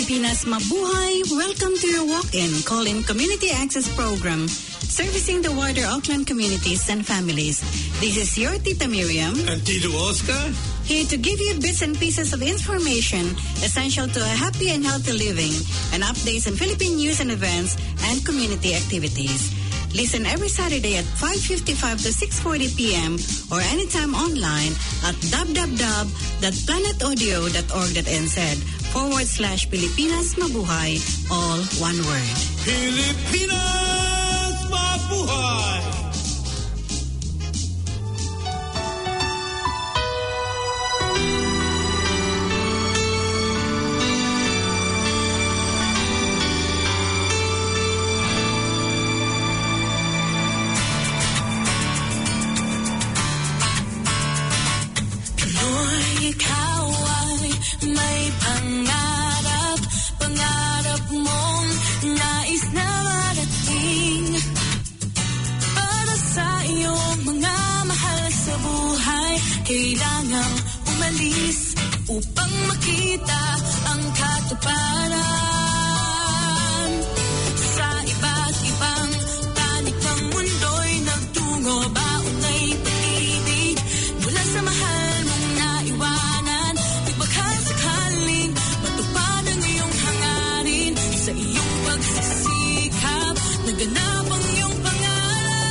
Pilipinas Mabuhay, welcome to your walk-in call-in community access program servicing the wider Auckland communities and families. This is your Tita Miriam and Tito Oscar, here to give you bits and pieces of information essential to a happy and healthy living and updates on Philippine news and events and community activities. Listen every Saturday at 5:55 to 6:40 p.m. or anytime online at www.planetaudio.org.nz/Pilipinas Mabuhay, all one word. Pilipinas Mabuhay! Kailangang umalis upang makita ang katuparan. Sa iba't ibang tanik ng mundo'y nagtungo, baon ay pag-ibig mula sa mahal mong naiwanan. Baka sakaling matupad ang iyong hangarin, sa iyong pagsisikap naganap ang iyong pangarap.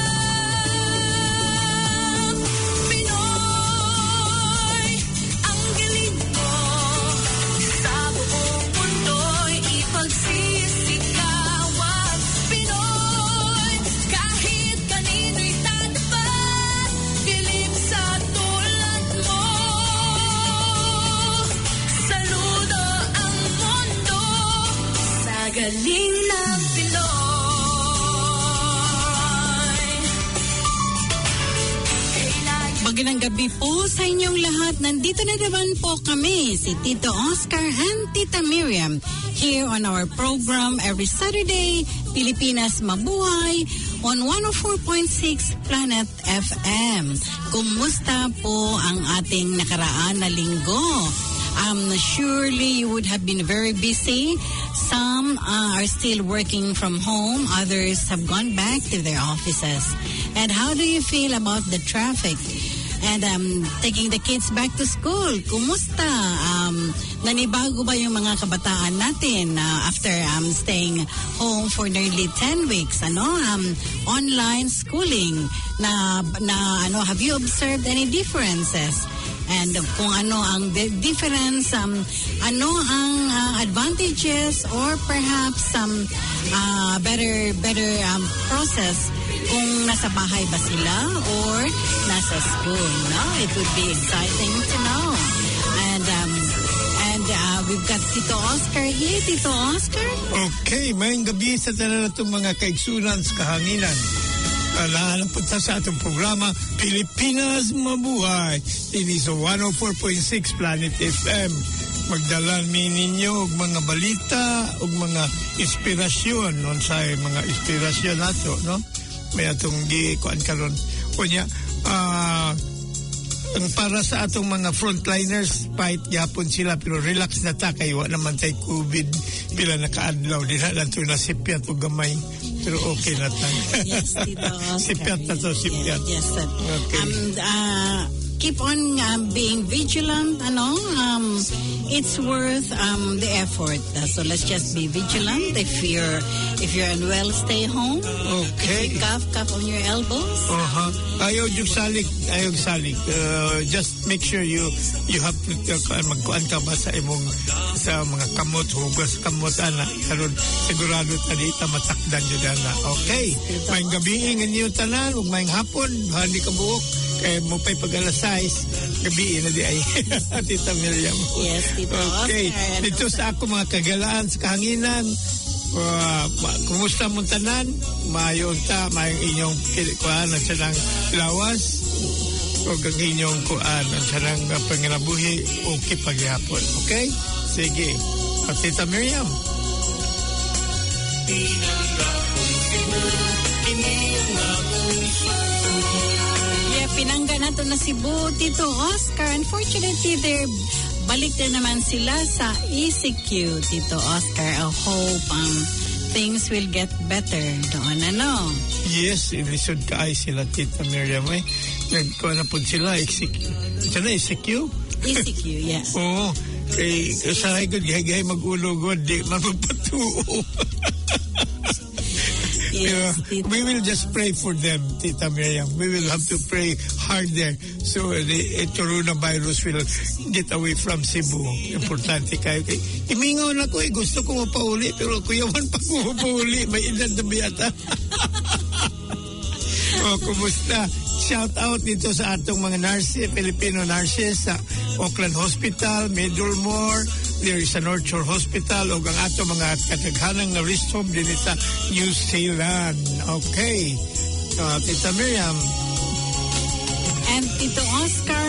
Galing na Pinoy. Magandang gabi po sa inyong lahat. Nandito na naman po kami, si Tito Oscar and Tita Miriam, here on our program every Saturday, Pilipinas Mabuhay, on 104.6 Planet FM. Kumusta po ang ating nakaraan na linggo? Surely you would have been very busy. Some are still working from home. Others have gone back to their offices. And how do you feel about the traffic? And taking the kids back to school, kumusta? Nanibago ba yung mga kabataan natin after staying home for nearly 10 weeks? Online schooling. Have you observed any differences? And kung ano ang difference, ano ang advantages or perhaps better process kung nasa bahay ba sila or nasa school, no? It would be exciting to know. And we've got Tito Oscar here. Tito Oscar? Okay, maying gabi sa tanan natong mga kaigsunan sa kahanginan. Punta sa atong programa Pilipinas Mabuhay. Ini sa 104.6 Planet FM. Magdala ninyo og mga balita og mga inspirasyon non sa mga inspirasyon nato, no? May atong gikuan karon. Kunya ang para sa atong mga frontliners, fight gyapon sila pero relax na ta kay wa naman tay COVID pila nakaadlaw diha lang to na sipyat og gamay pero okay na ta. Yes, Tito Oscar. Sipyat na to, sipyat. Yes, sir. Okay. Keep on being vigilant, it's worth the effort. So let's just be vigilant. If you're unwell, stay home. Okay. If you cough on your elbows. Ayaw yung salig. Just make sure you have magkuan ka ba sa imong sa mga kamot, hugas kamot ana. Karon sigurado tadi ta matakdan jud ana. Okay. May gabi inyo tanan ug may hapon, hindi ka buok. Mo pa'y pag-alas-size, gabi na di ay. Tita Miriam. Yes, Tito Okay. Oscar. Dito sa ako mga kagalaan sa kahanginan, kumusta mong tanan? Mayon ta, mayong inyong kuan at sanang lawas o ang inyong kuan at sanang panginabuhi okay paghihapon. Okay? Sige. Tita Miriam. Pinangga nato na Cebu, Tito Oscar. Unfortunately, they're balik na naman sila sa ECQ, Tito Oscar. I hope things will get better doon, ano? Yes, ilisod ka ay sila, Tita Miriam. Nagkuha na po sila, ECQ. Sana ECQ? ECQ, yes. Oo. Kasahay ko, gaya mag-ulogod, di man magpatuo. Yes, we will just pray for them, Tita Miriam. We will have to pray harder so the coronavirus will get away from Cebu. Importante kayo. Imingaw na ko gusto ko mapauli, pero kuyawan pa ko mapauli. May edad na biyata. Kumusta? Shout out dito sa atong mga nurses, Filipino nurses sa Auckland Hospital, Middlemore. There is a North Shore Hospital o ang atong mga kataghanang na rest home din sa New Zealand. Okay. Tita Miriam. And Tito Oscar,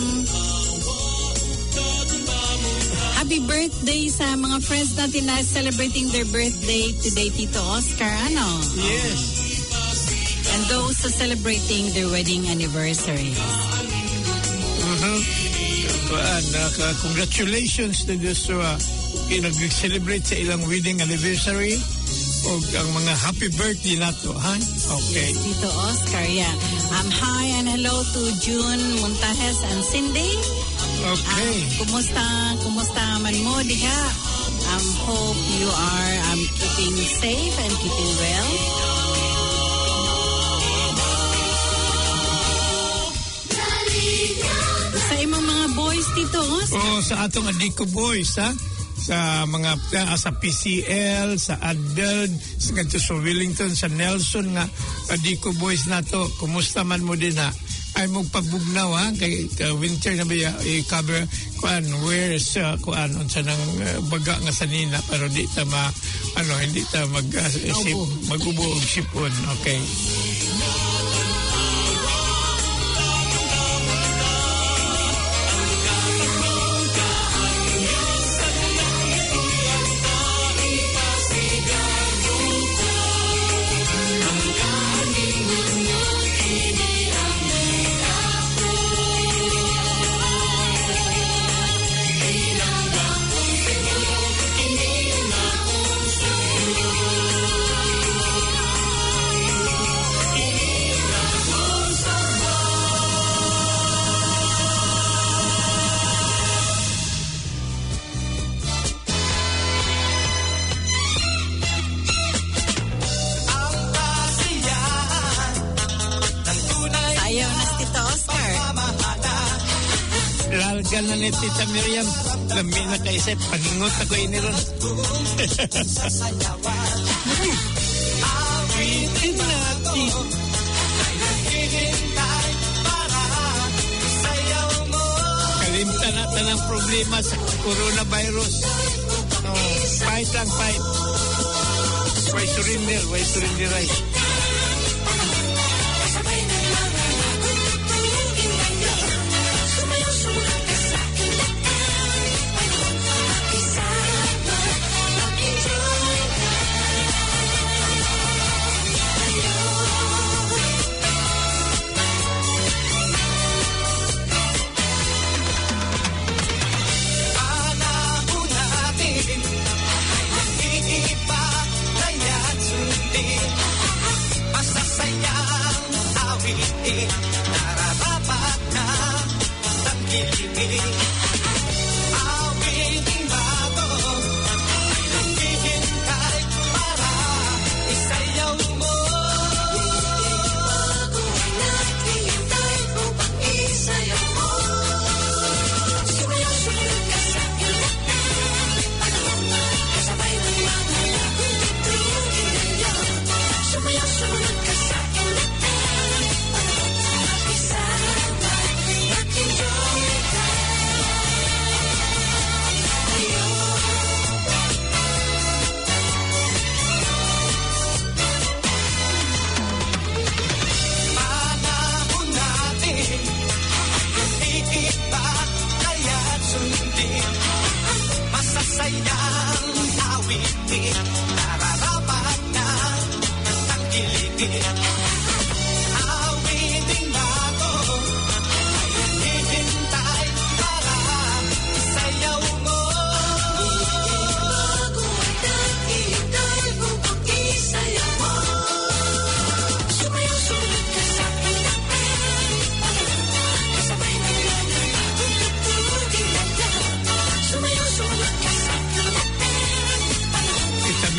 happy birthday sa mga friends natin na celebrating their birthday today, Tito Oscar. Ano? Yes. And those who celebrating their wedding anniversary. Congratulations to those who nag-celebrate sa ilang wedding anniversary o ang mga happy birthday nato, ha? Okay. Yes, Tito Oscar, yeah. Hi and hello to June Montajes and Cindy. Okay. Kumusta man mo, diha? Hope you are keeping safe and keeping well. Sa imong mga boys, Tito Oscar. Sa atong Adiko boys, ha? Sa mga sa PCL, sa Adveld, sa Wellington, sa Nelson nga Adiko boys nato. Kumusta man mo din, ha? Ay mong pagbugnaw, ha? Kay winter na ba i-cover where's unsa nang baga nga sanina pero di ta hindi ta mag-ubo og sipon. Okay. Lalgan na ni Tita Miriam. Lami na kaisip. Paningot ako iniron. Awitin natin. Kalimtan natin ang problema sa coronavirus. Fight lang, fight. Why surrender right?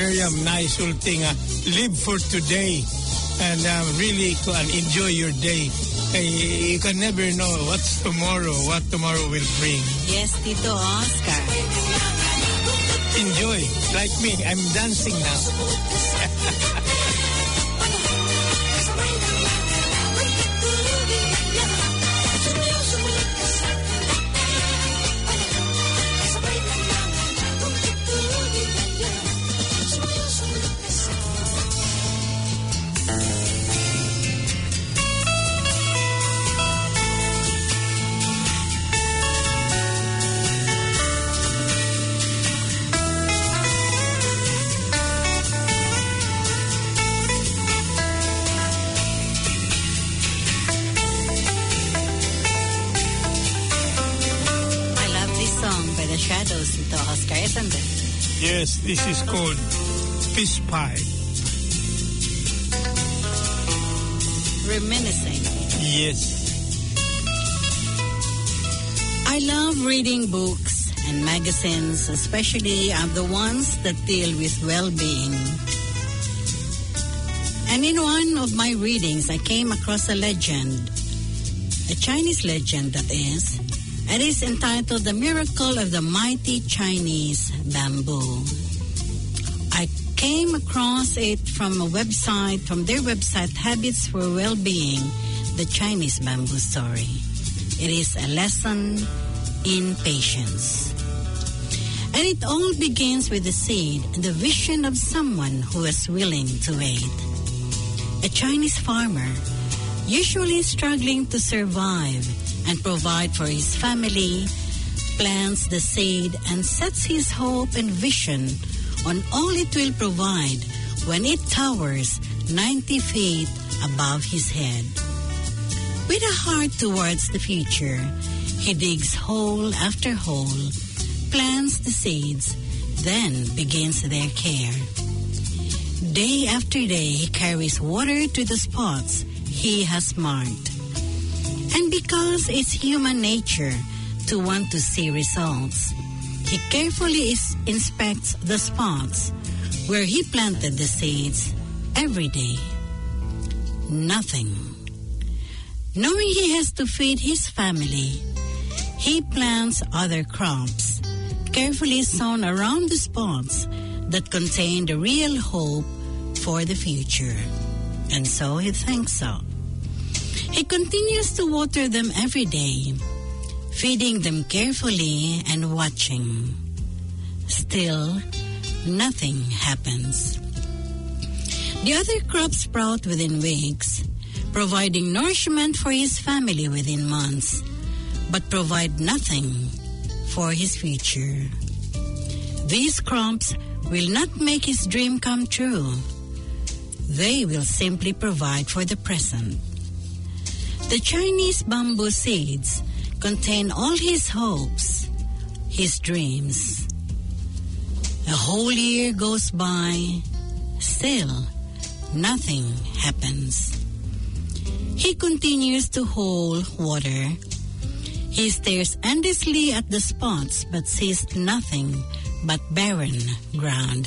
Miriam, naisulti nga, live for today and really enjoy your day. You can never know what tomorrow will bring. Yes, Tito Oscar. Enjoy. Like me, I'm dancing now. Shadows, Tito Oscar, isn't it? Yes, this is called Fish Pie. Reminiscing. Yes. I love reading books and magazines, especially the ones that deal with well-being. And in one of my readings, I came across a legend, a Chinese legend that is. It is entitled The Miracle of the Mighty Chinese Bamboo. I came across it from their website, Habits for Well-Being, the Chinese Bamboo Story. It is a lesson in patience. And it all begins with the seed and the vision of someone who is willing to wait. A Chinese farmer, usually struggling to survive and provide for his family, plants the seed and sets his hope and vision on all it will provide when it towers 90 feet above his head. With a heart towards the future, he digs hole after hole, plants the seeds, then begins their care. Day after day, he carries water to the spots he has marked. And because it's human nature to want to see results, he carefully inspects the spots where he planted the seeds every day. Nothing. Knowing he has to feed his family, he plants other crops, carefully sown around the spots that contain the real hope for the future. And so he thinks so. He continues to water them every day, feeding them carefully and watching. Still, nothing happens. The other crops sprout within weeks, providing nourishment for his family within months, but provide nothing for his future. These crops will not make his dream come true. They will simply provide for the present. The Chinese bamboo seeds contain all his hopes, his dreams. A whole year goes by, still nothing happens. He continues to hold water. He stares endlessly at the spots but sees nothing but barren ground.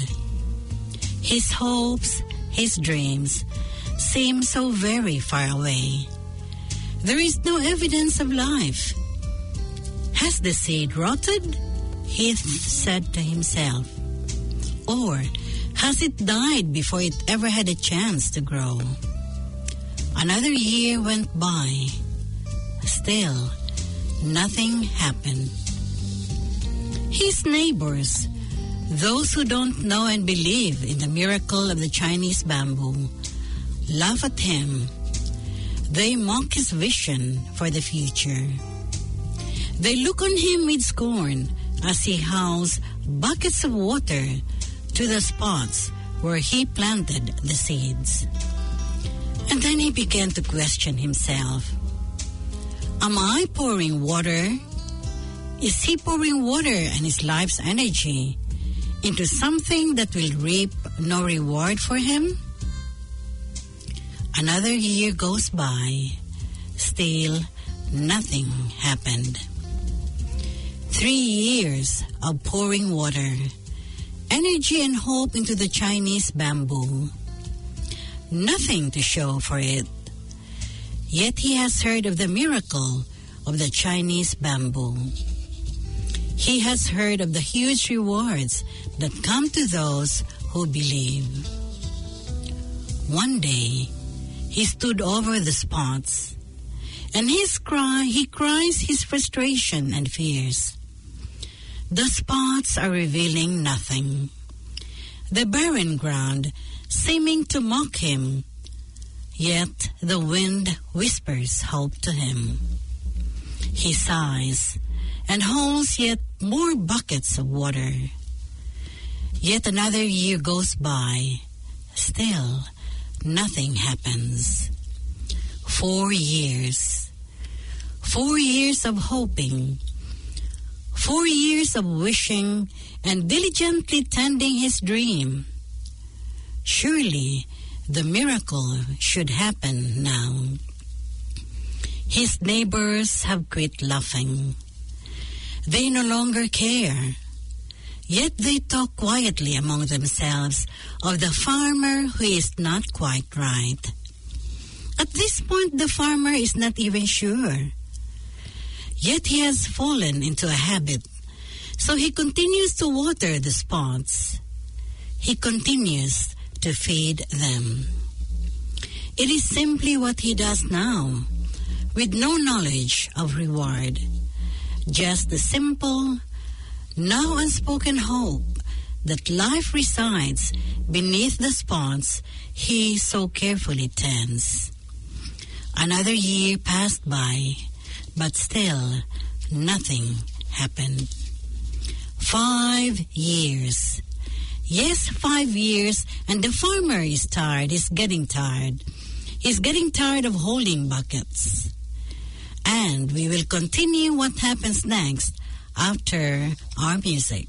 His hopes, his dreams seem so very far away. There is no evidence of life. Has the seed rotted? He said to himself. Or has it died before it ever had a chance to grow? Another year went by. Still, nothing happened. His neighbors, those who don't know and believe in the miracle of the Chinese bamboo, laugh at him. They mock his vision for the future. They look on him with scorn as he hauls buckets of water to the spots where he planted the seeds. And then he began to question himself. Am I pouring water? Is he pouring water and his life's energy into something that will reap no reward for him? Another year goes by. Still, nothing happened. 3 years of pouring water, energy and hope into the Chinese bamboo. Nothing to show for it. Yet he has heard of the miracle of the Chinese bamboo. He has heard of the huge rewards that come to those who believe. One day, he stood over the spots, and he cries his frustration and fears. The spots are revealing nothing. The barren ground seeming to mock him, yet the wind whispers hope to him. He sighs and holds yet more buckets of water. Yet another year goes by. Still, nothing happens. 4 years. 4 years of hoping. 4 years of wishing and diligently tending his dream. Surely the miracle should happen now. His neighbors have quit laughing. They no longer care. Yet they talk quietly among themselves of the farmer who is not quite right. At this point, the farmer is not even sure. Yet he has fallen into a habit, so he continues to water the spots. He continues to feed them. It is simply what he does now, with no knowledge of reward. Just the simple, now unspoken hope that life resides beneath the spots he so carefully tends. Another year passed by, but still nothing happened. 5 years. Yes, 5 years, and the farmer is tired. He's getting tired. He's getting tired of holding buckets. And we will continue what happens next after our music.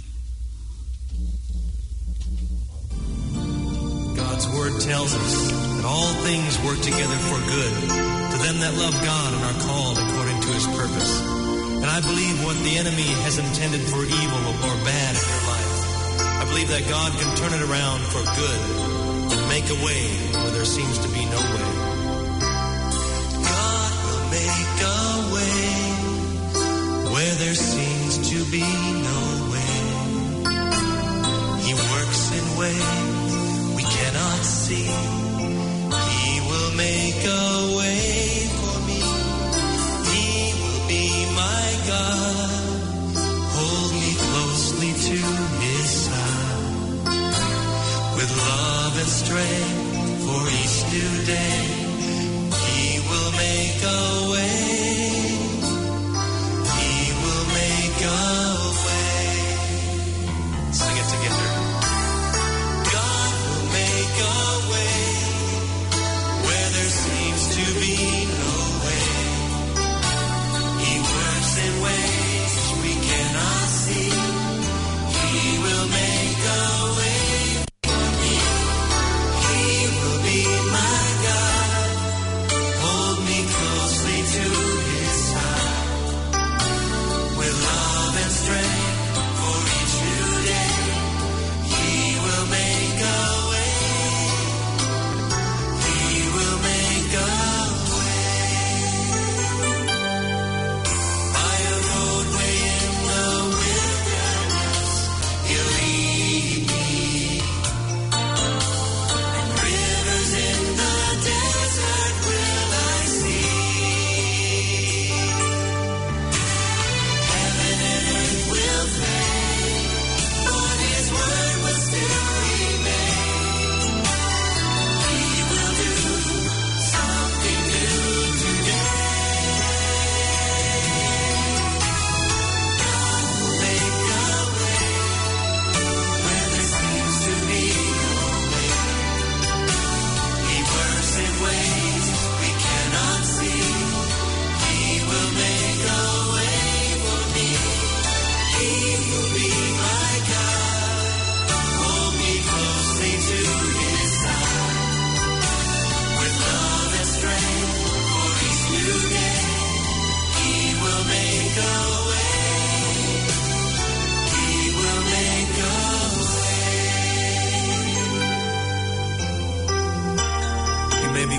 God's word tells us that all things work together for good to them that love God and are called according to his purpose. And I believe what the enemy has intended for evil or bad in your life, I believe that God can turn it around for good and make a way where there seems to be no way. God will make a way where there seems to be no way. He works in ways we cannot see. He will make a way for me. He will be my God. Hold me closely to his side. With love and strength for each new day, he will make a way. Sing it together. God will make a way where there seems to be no way. He works in ways we cannot see. He will make a way for me. He will be my God. Hold me closely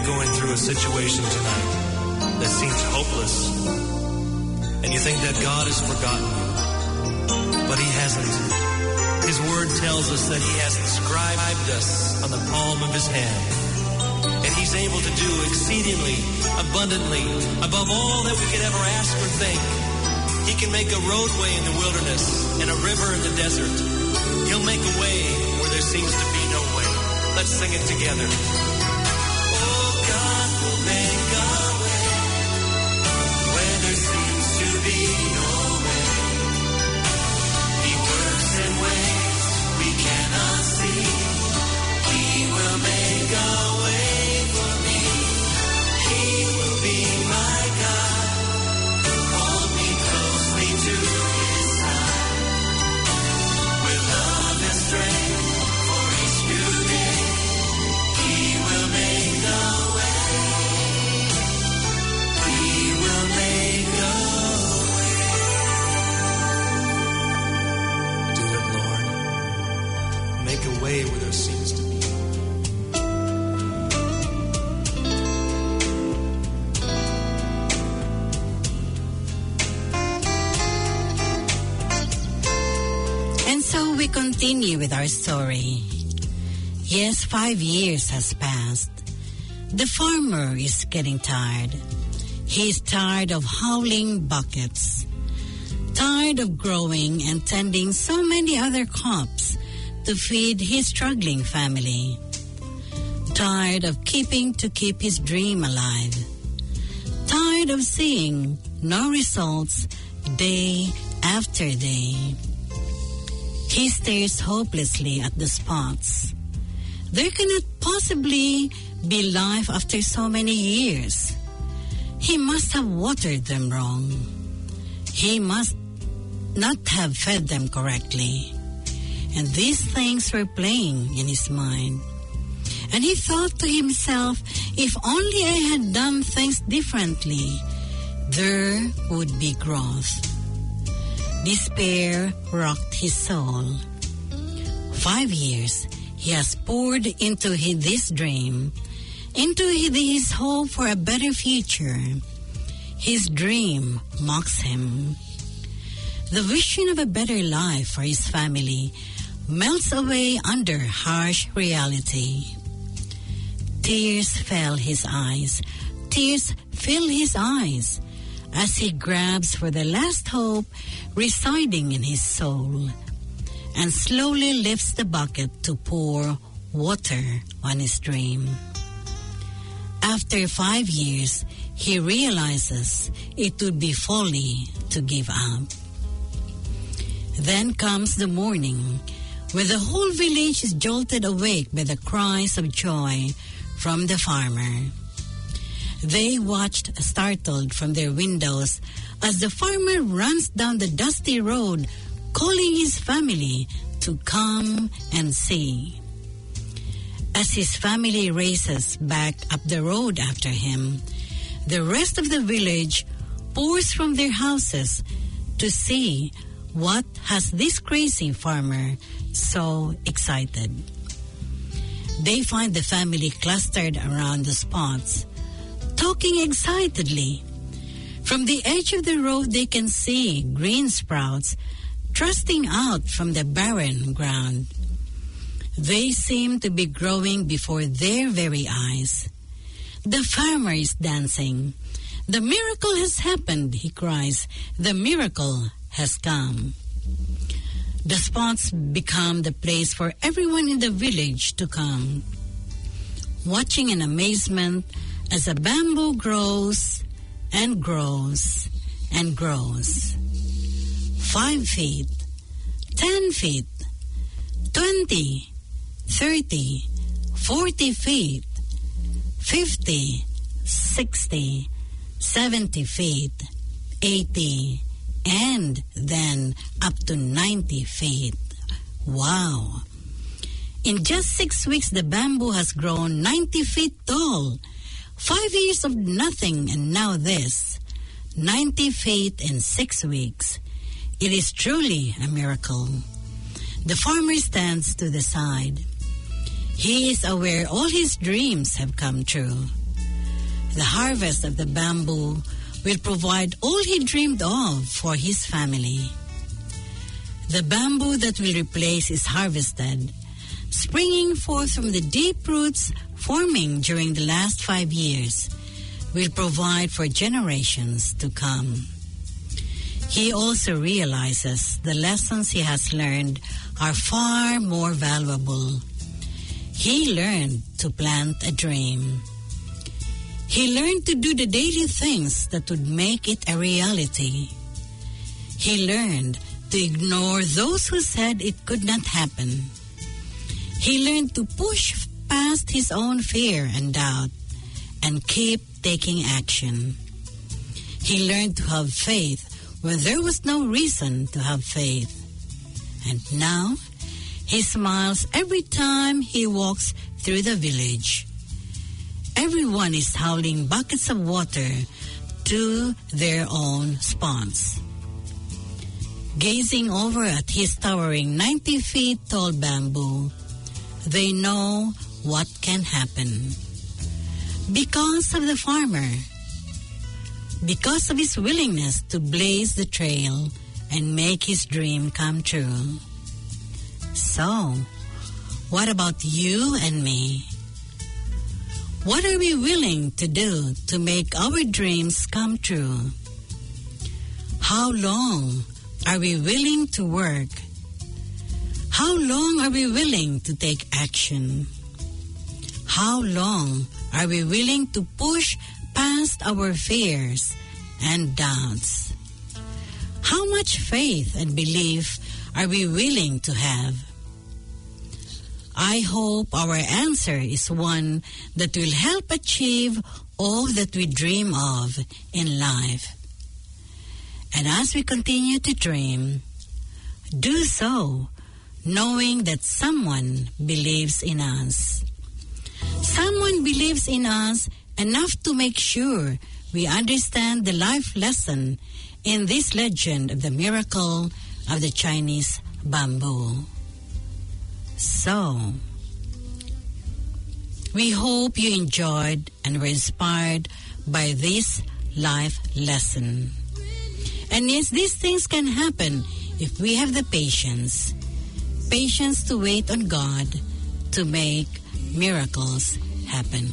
going through a situation tonight that seems hopeless, and you think that God has forgotten you, but He hasn't. His Word tells us that He has inscribed us on the palm of His hand, and He's able to do exceedingly, abundantly, above all that we could ever ask or think. He can make a roadway in the wilderness and a river in the desert. He'll make a way where there seems to be no way. Let's sing it together. Oh, God will make a way where there seems to be no way. He works in ways we cannot see. He will make a way for me. He will be my God. Hold me closely to His side. With love and strength for each new day. He will make a way. He will make a way. Do it, Lord. Make a way where there seems to be. And so we continue with our story. Yes, 5 years has passed. The farmer is getting tired. He's tired of hauling buckets, tired of growing and tending so many other crops to feed his struggling family, tired of keep his dream alive, tired of seeing no results day after day. He stares hopelessly at the spots. There cannot possibly be life after so many years. He must have watered them wrong. He must not have fed them correctly. And these things were playing in his mind. And he thought to himself, if only I had done things differently, there would be growth. Despair rocked his soul. 5 years he has poured into this dream, into his hope for a better future. His dream mocks him. The vision of a better life for his family melts away under harsh reality. Tears fill his eyes as he grabs for the last hope residing in his soul and slowly lifts the bucket to pour water on his dream. After 5 years, he realizes it would be folly to give up. Then comes the morning, when the whole village is jolted awake by the cries of joy from the farmer. They watched startled from their windows as the farmer runs down the dusty road, calling his family to come and see. As his family races back up the road after him, the rest of the village pours from their houses to see what has this crazy farmer so excited. They find the family clustered around the spots, talking excitedly. From the edge of the road, they can see green sprouts thrusting out from the barren ground. They seem to be growing before their very eyes. The farmer is dancing. The miracle has happened, he cries. The miracle has come. The spots become the place for everyone in the village to come, watching in amazement as a bamboo grows and grows and grows. 5 feet, 10 feet, 20, 30, 40 feet, 50, 60, 70 feet, 80, and then up to 90 feet. Wow! In just 6 weeks, the bamboo has grown 90 feet tall. 5 years of nothing, and now this. 90 feet in 6 weeks. It is truly a miracle. The farmer stands to the side. He is aware all his dreams have come true. The harvest of the bamboo will provide all he dreamed of for his family. The bamboo that will replace is harvested, springing forth from the deep roots forming during the last 5 years, will provide for generations to come. He also realizes the lessons he has learned are far more valuable. He learned to plant a dream. He learned to do the daily things that would make it a reality. He learned to ignore those who said it could not happen. He learned to push past his own fear and doubt and keep taking action. He learned to have faith when there was no reason to have faith. And now, he smiles every time he walks through the village. Everyone is hauling buckets of water to their own spots. Gazing over at his towering 90 feet tall bamboo, they know what can happen. Because of the farmer, because of his willingness to blaze the trail and make his dream come true. So, what about you and me? What are we willing to do to make our dreams come true? How long are we willing to work? How long are we willing to take action? How long are we willing to push past our fears and doubts? How much faith and belief are we willing to have? I hope our answer is one that will help achieve all that we dream of in life. And as we continue to dream, do so knowing that someone believes in us. Someone believes in us enough to make sure we understand the life lesson in this legend of the miracle of the Chinese bamboo. So, we hope you enjoyed and were inspired by this life lesson. And yes, these things can happen if we have the patience to wait on God to make miracles happen.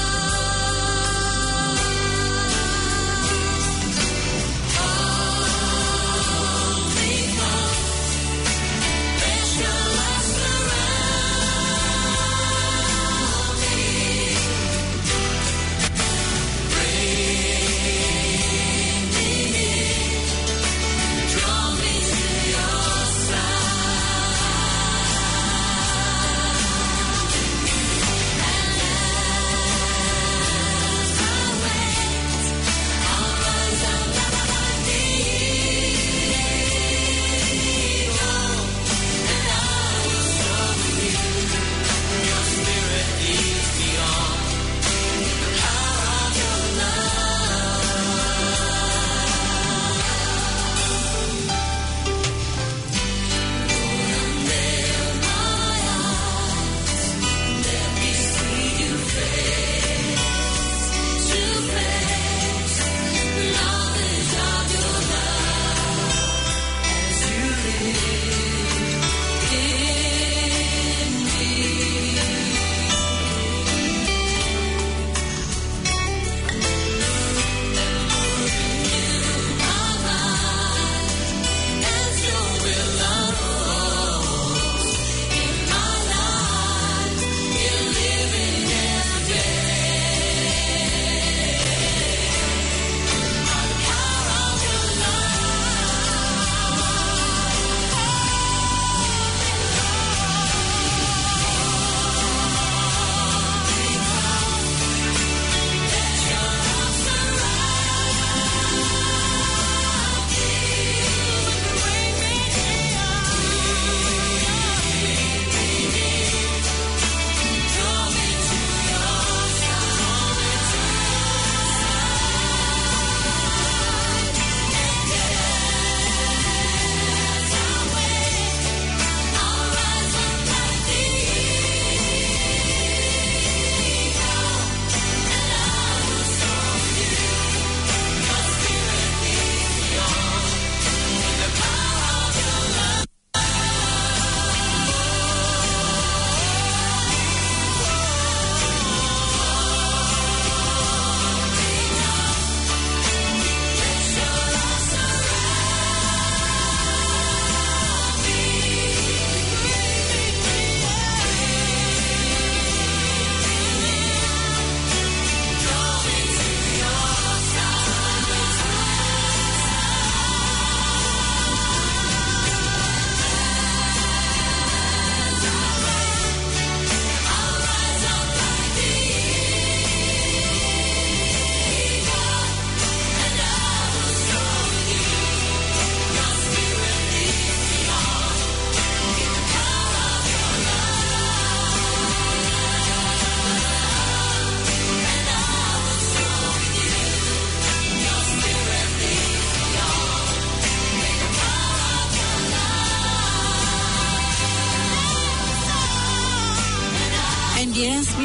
Oh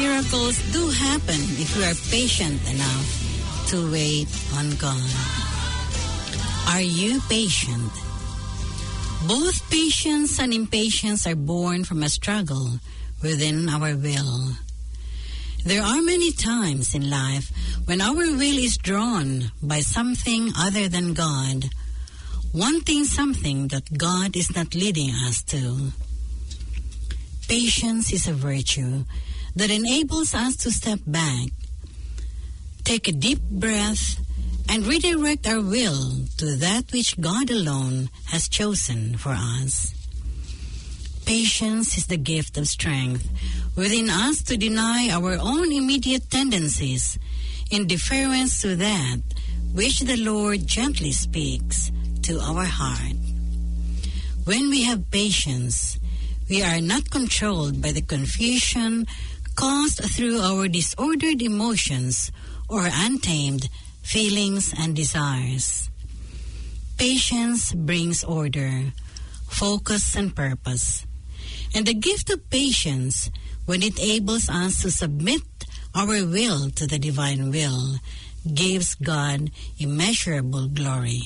miracles do happen if we are patient enough to wait on God. Are you patient? Both patience and impatience are born from a struggle within our will. There are many times in life when our will is drawn by something other than God, wanting something that God is not leading us to. Patience is a virtue that enables us to step back, take a deep breath, and redirect our will to that which God alone has chosen for us. Patience is the gift of strength within us to deny our own immediate tendencies in deference to that which the Lord gently speaks to our heart. When we have patience, we are not controlled by the confusion caused through our disordered emotions or untamed feelings and desires. Patience brings order, focus, and purpose. And the gift of patience, when it enables us to submit our will to the divine will, gives God immeasurable glory.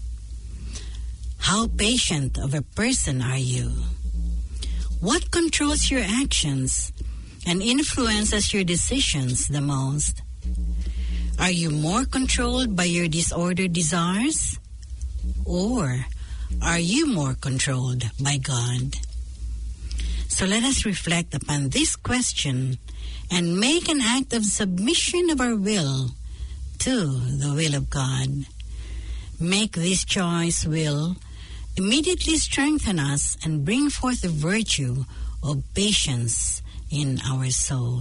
How patient of a person are you? What controls your actions and influences your decisions the most? Are you more controlled by your disordered desires? Or are you more controlled by God? So let us reflect upon this question and make an act of submission of our will to the will of God. Make this choice will immediately strengthen us and bring forth the virtue of patience in our soul.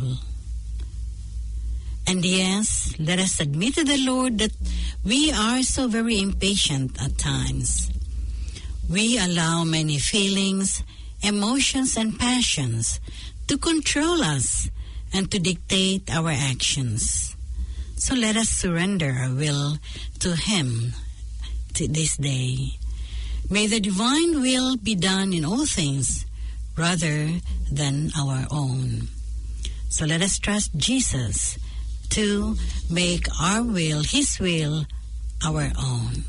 And yes, let us admit to the Lord that we are so very impatient at times. We allow many feelings, emotions, and passions to control us and to dictate our actions. So let us surrender our will to Him to this day. May the divine will be done in all things rather than our own. So let us trust Jesus to make our will, His will, our own.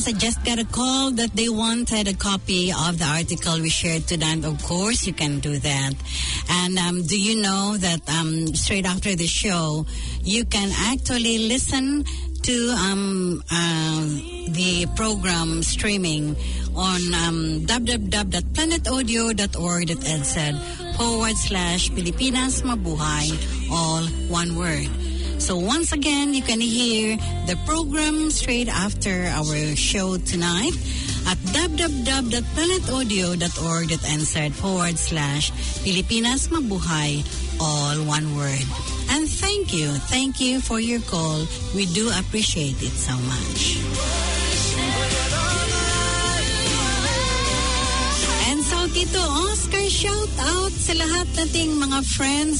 Yes, I just got a call that they wanted a copy of the article we shared tonight. Of course, you can do that. And do you know that straight after the show, you can actually listen to the program streaming on www.planetaudio.org.nz/Pilipinas Mabuhay, all one word. So once again, you can hear the program straight after our show tonight at www.planetaudio.org.nz/Pilipinas Mabuhay, all one word. And thank you for your call. We do appreciate it so much. And so, Tito Oscar, shout out sa lahat nating mga friends,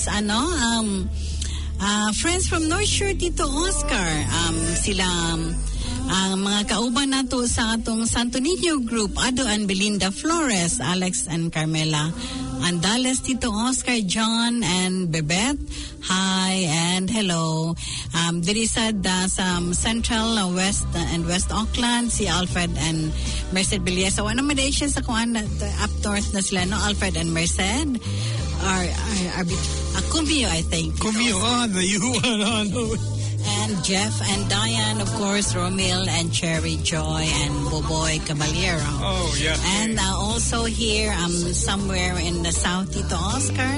friends from North Shore, Tito Oscar. Sila mga kauban nato sa atong Santo Niño group, Ado and Belinda Flores, Alex and Carmela Andales, Tito Oscar, John and Bebet. Hi and hello. There is sa Central, West and West Auckland, si Alfred and Merced Villas. So, ano man siya sa kuan up north na sila, no? Alfred and Merced. Kumio, I think. Kumio, the Yuan. And Jeff and Diane, of course, Romil and Cherry Joy and Boboy Caballero. Oh, yeah. And also here, somewhere in the South, Tito Oscar,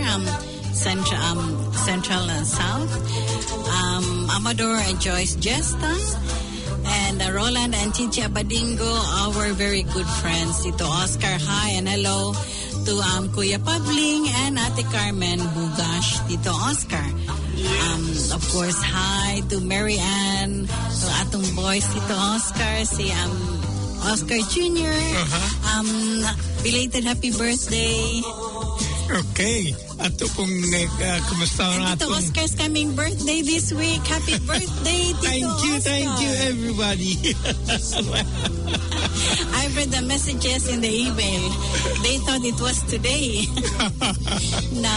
Central and South, Amador and Joyce Jesta, and Roland and Chichi Abadingo, our very good friends, Tito Oscar. Hi and hello to Kuya Pabling and Ate Carmen Bugash, Tito Oscar. Of course, hi to Mary Ann, to atong boys, Tito Oscar, si Oscar Jr. Belated happy birthday. Okay. Ato pong kumusta ang Tito atong... Oscar's coming birthday this week. Happy birthday, Tito Oscar. Thank you, everybody. I read the messages in the email. They thought it was today. No,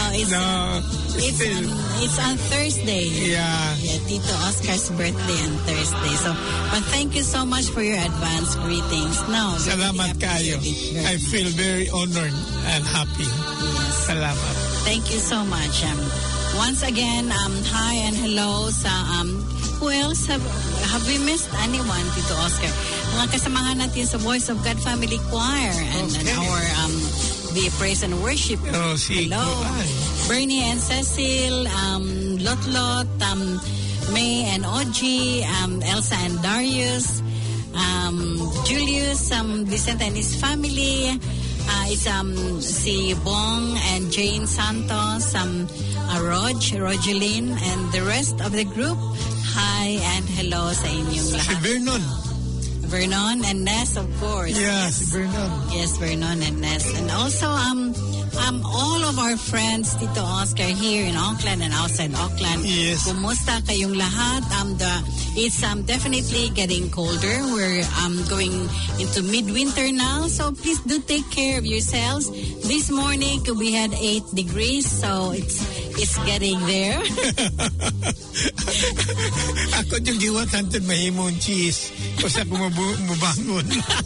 it's on Thursday. Yeah. Yeah, Tito Oscar's birthday on Thursday. So, but thank you so much for your advance greetings. No, Salamat kayo. I feel very honored and happy. Yes. Salamat. Thank you so much. Once again, hi and hello sa who else have we missed anyone, Tito Oscar? Mga kasamahan natin sa Voice of God Family Choir and our the praise and worship. Oh, hello, Bernie and Cecil, Lotlot, May and Oji, Elsa and Darius, Julius, Vicente and his family. It's si Bong and Jane Santos, Rogeline, and the rest of the group. Hi and hello sa inyong lahat. Si Vernon and Ness, of course. Yes, Vernon. Yes, Vernon and Ness. And also, all of our friends, Tito Oscar, here in Auckland and outside Auckland. Yes. Kumusta kayong lahat? It's definitely getting colder. We're going into midwinter now, so please do take care of yourselves. This morning we had 8 degrees, so it's getting there. Ako yung giwatan ito mahimong cheese. Kasi ako mabangon.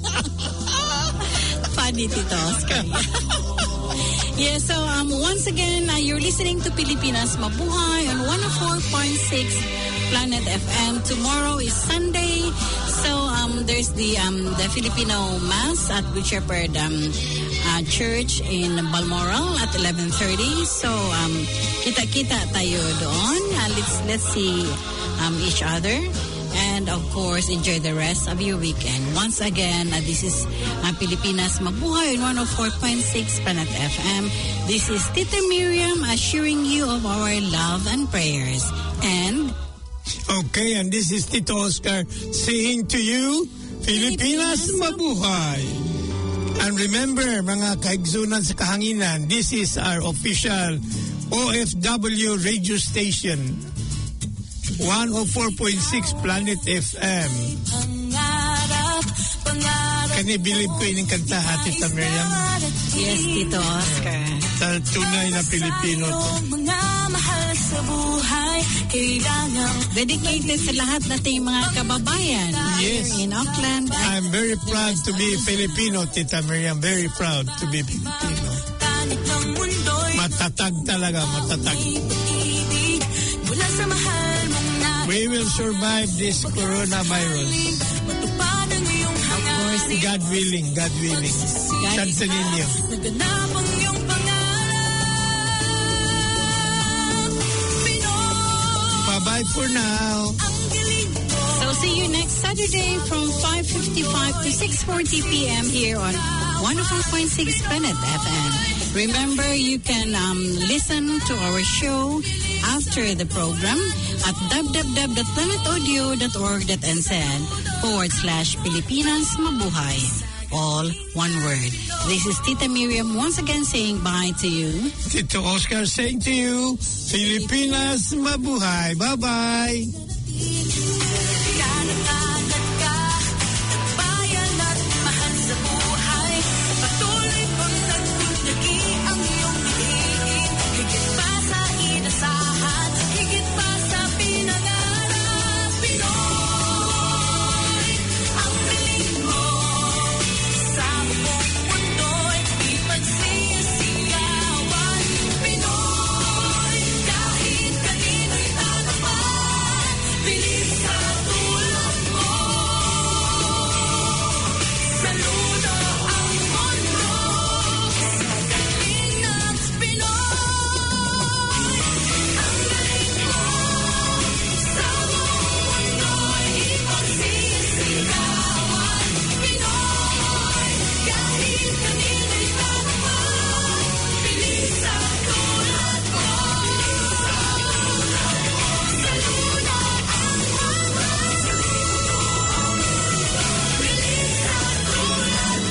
Funny, Tito Oscar. Yeah, so once again, you're listening to Pilipinas Mabuhay on 104.6 Planet FM. Tomorrow is Sunday, so there's the Filipino Mass at Good Shepherd Church in Balmoral at 11:30. So kita-kita tayo doon. Let's see each other. And of course, enjoy the rest of your weekend. Once again, this is Pilipinas Mabuhay on 104.6 Planet FM. This is Tita Miriam assuring you of our love and prayers. And okay, and this is Tito Oscar saying to you, Pilipinas Mabuhay. And remember, mga kaigsunan sa kahanginan, this is our official OFW radio station. 104.6 Planet FM. Can you believe ko ining kanta, Tita Miriam? yes, Tito Oscar. Tunay na Pilipino to. sa buhay, kailangan Dedicated sa lahat nating mga kababayan Yes. here in Auckland. I'm very proud to be Filipino, Tita Miriam. Very proud to be Filipino. tanik ng mundo'y Matatag talaga, matatag. ibig mula sa mahal mong nais. We will survive this coronavirus. Matupad ang iyong hangarin. God willing, God willing. Chance ninyo. Naganap ang iyong pangarap. Pinoy, Bye-bye for now. ang galing mo. So see you next Saturday from 5:55 to 6:40 p.m. here on 104.6 Planet FM. Remember, you can listen to our show after the program at www.planetaudio.org.nz/Pilipinas Mabuhay. All one word. This is Tita Miriam once again saying bye to you. Tito Oscar saying to you, Filipinas Mabuhay. Bye-bye.